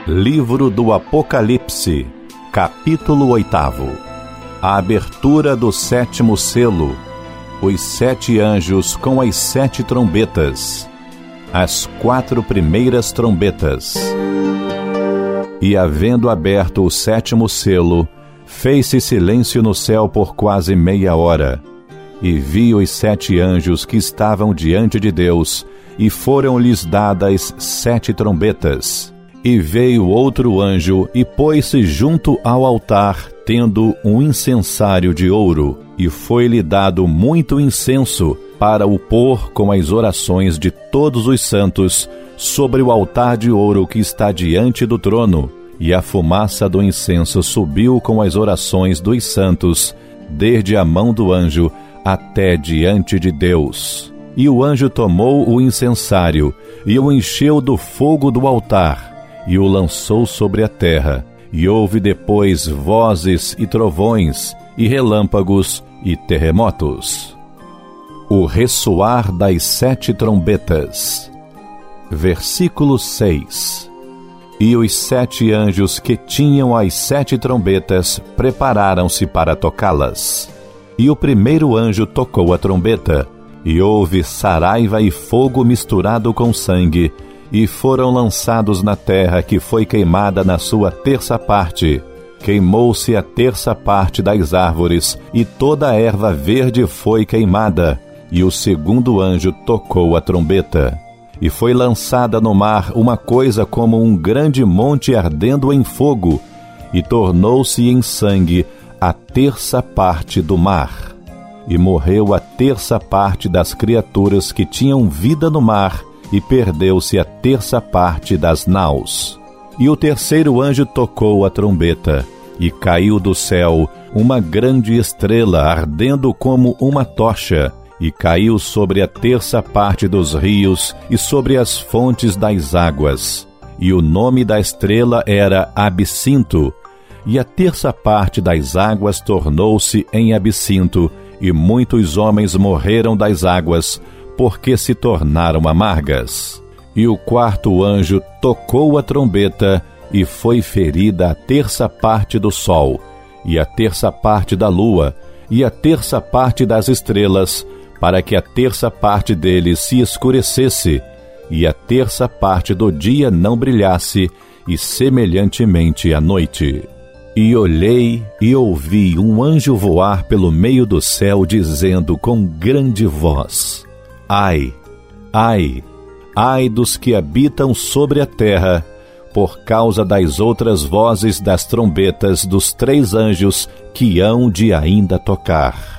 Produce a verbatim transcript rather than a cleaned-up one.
Livro do Apocalipse, capítulo oitavo. A abertura do sétimo selo. Os sete anjos com as sete trombetas. As quatro primeiras trombetas. E havendo aberto o sétimo selo, fez-se silêncio no céu por quase meia hora. E vi os sete anjos que estavam diante de Deus, e foram-lhes dadas sete trombetas. E veio outro anjo e pôs-se junto ao altar, tendo um incensário de ouro, e foi-lhe dado muito incenso, para o pôr com as orações de todos os santos, sobre o altar de ouro que está diante do trono. E a fumaça do incenso subiu com as orações dos santos, desde a mão do anjo até diante de Deus. E o anjo tomou o incensário, e o encheu do fogo do altar, e o lançou sobre a terra. E houve depois vozes e trovões, e relâmpagos e terremotos. O ressoar das sete trombetas. Versículo seis. E os sete anjos que tinham as sete trombetas prepararam-se para tocá-las. E o primeiro anjo tocou a trombeta, e houve saraiva e fogo misturado com sangue, e foram lançados na terra, que foi queimada na sua terça parte. Queimou-se a terça parte das árvores, e toda a erva verde foi queimada. E o segundo anjo tocou a trombeta. E foi lançada no mar uma coisa como um grande monte ardendo em fogo, e tornou-se em sangue a terça parte do mar. E morreu a terça parte das criaturas que tinham vida no mar, e perdeu-se a terça parte das naus. E o terceiro anjo tocou a trombeta, e caiu do céu uma grande estrela ardendo como uma tocha, e caiu sobre a terça parte dos rios e sobre as fontes das águas. E o nome da estrela era Absinto, e a terça parte das águas tornou-se em absinto, e muitos homens morreram das águas, porque se tornaram amargas. E o quarto anjo tocou a trombeta, e foi ferida a terça parte do sol, e a terça parte da lua, e a terça parte das estrelas, para que a terça parte deles se escurecesse, e a terça parte do dia não brilhasse, e semelhantemente à noite. E olhei e ouvi um anjo voar pelo meio do céu, dizendo com grande voz: Ai, ai, ai dos que habitam sobre a terra, por causa das outras vozes das trombetas dos três anjos que hão de ainda tocar.